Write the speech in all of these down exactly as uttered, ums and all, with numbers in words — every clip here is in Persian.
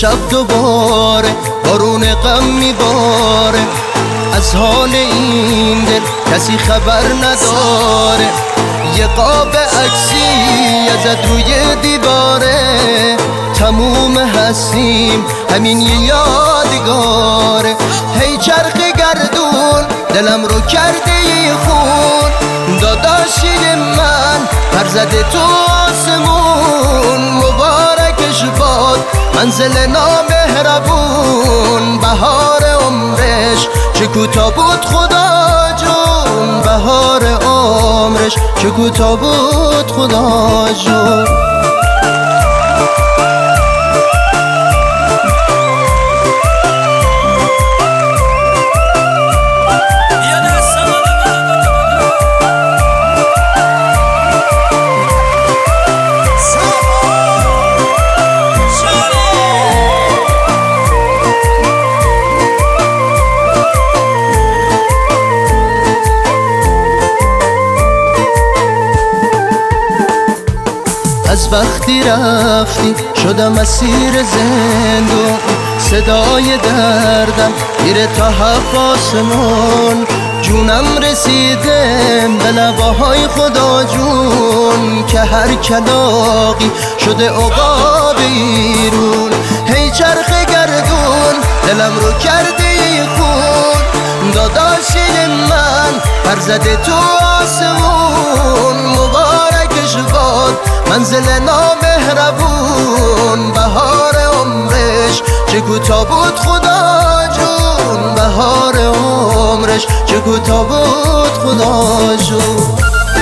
شب دوباره بارون غم میباره، از حال این دل کسی خبر نداره. یه قاب عکسی ازت روی دیواره، تموم هستیم همین یه یادگاره. هی چرخ گردون دلم رو کرده یه خون، داداشی من پر زده تو آسمون. مبارکش باد منزل نامهربون، بهار عمرش چه کوتاه بود خدا جون، بهار عمرش چه کوتاه بود خدا جون. از وقتی رفتی شدم اسیر زندون، صدای دردم میره تا هفت آسمون. جونم رسیده به لباهای خدا جون، که هر کلاغی شده عقاب ایرون. هی چرخ گردون دلم رو کرده یه خون، داداشی من پر زده تو آسمون. مبارکش باد منزل نامهربون، بهار عمرش چه کوتاه بود خدا جون، بهار عمرش چه کوتاه بود خدا جون.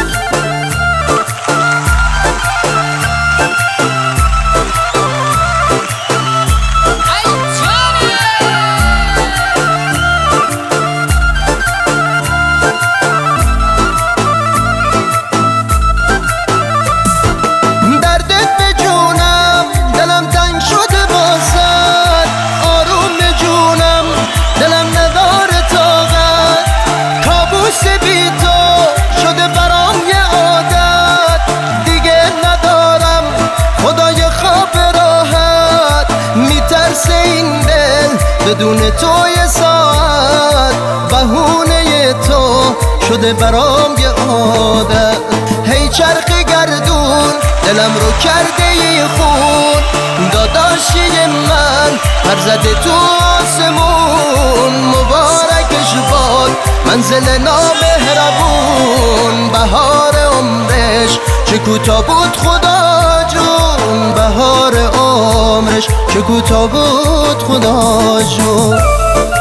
بدون تو یه ساعت بهونه تو شده برام یه عادت. هی چرخ گردون دلم رو کرده یه خون، داداشی من پر زده تو آسمون. مبارکش باد منزل نامهربون، بهار عمرش چه کوتاه بود خدا جون، بهار عمرش چه کوتاه بود خدا جون.